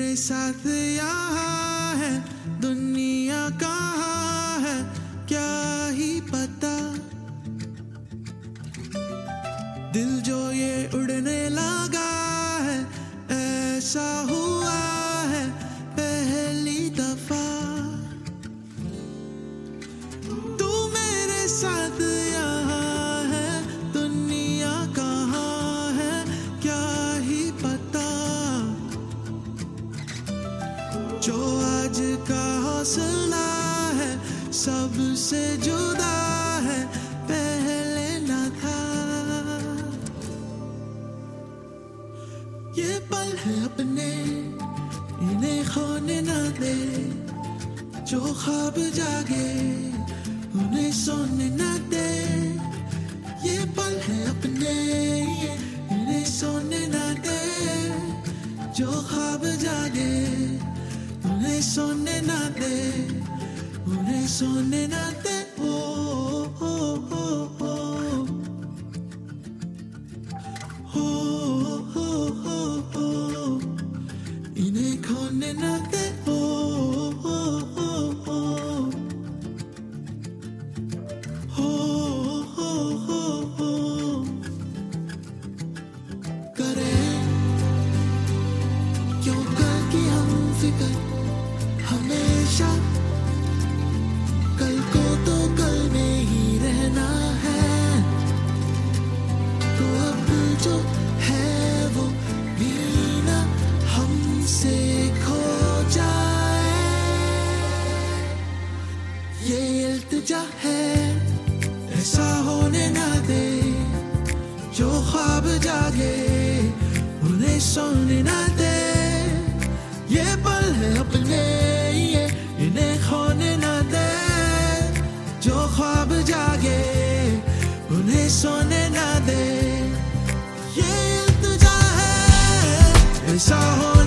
मेरे साथ यहाँ है, दुनिया कहाँ है क्या ही पता। दिल जो ये उड़ने लगा है, ऐसा हुआ है पहली दफा। तू मेरे साथ यहाँ है, दुनिया कहाँ है क्या ही पता। जो आज का हौसला है सबसे जुदा है, पहले न था। ये पल है अपने, इन्हें खोने ना दे। जो ख्वाब जागे उन्हें सोने ना दे। ये पल है अपने, इन्हें सोने ना दे। जो ख्वाब जागे उन्हें सोने ना दे, उन्हें सोने ना दे। ओ ओ ओ ओ ओ ओ ओ ओ इन्हें खोने ना दे। ओ ओ ओ ओ ओ ओ ओ करें क्यों कल की हम फिक्र हमेशा। कल को तो कल में ही रहना है, तो अब जो है वो भी ना हमसे खो जाए। ये इल्तिजा है, ऐसा होने ना दे। जो ख्वाब जागे उन्हें सोने ना दे। ये पल है अपने, ये इन्हें खोने ना दे। जो ख्वाब जागे उन्हें सोने ना दे। ये इल्तिजा है, ऐसा हो